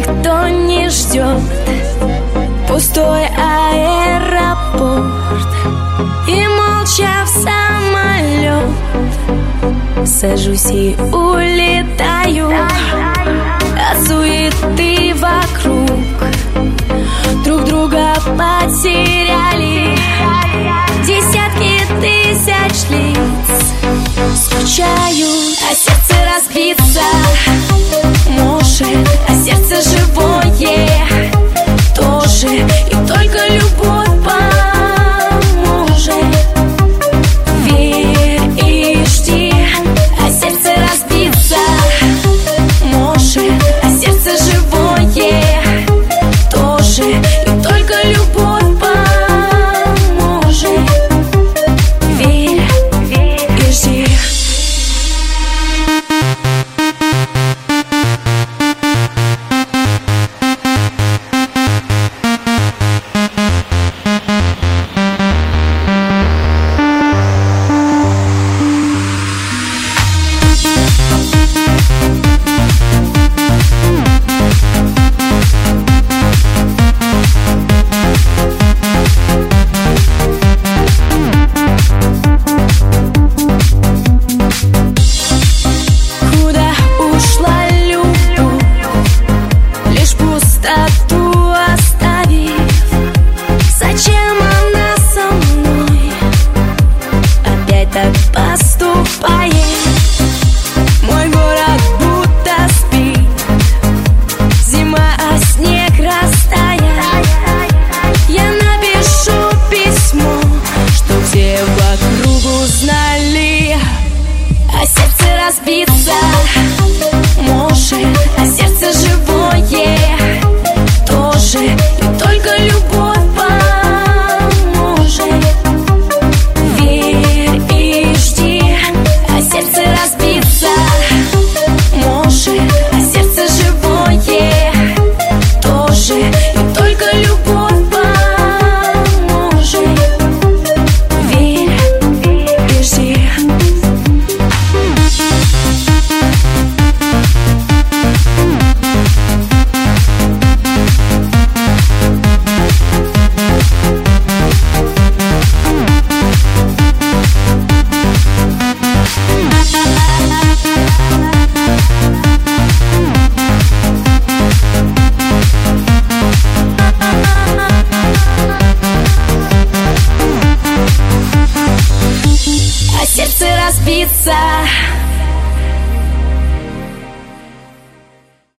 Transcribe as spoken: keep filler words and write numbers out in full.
никто не ждет. Пустой аэропорт, и молча в самолет сажусь и улетаю. От суеты вокруг друг друга потеряли десятки тысяч лиц. Скучают, а сердце разбиться может, а сердце живое тоже, и только любовь поможет. Верь и жди, а сердце разбиться может, а сердце живое тоже, и только любовь поможет. Верь, верь и жди. Зачем она со мной опять так поступает? Мой город будто спит, зима, а снег растаял. Я напишу письмо, что все вокруг узнали, а сердце разбиться может, а сердце живое тоже, и только любовь поможет. Верь и жди, а сердце разбиться может, а сердце живое тоже, и только любовь поможет. Верь и жди. А сердце разбиться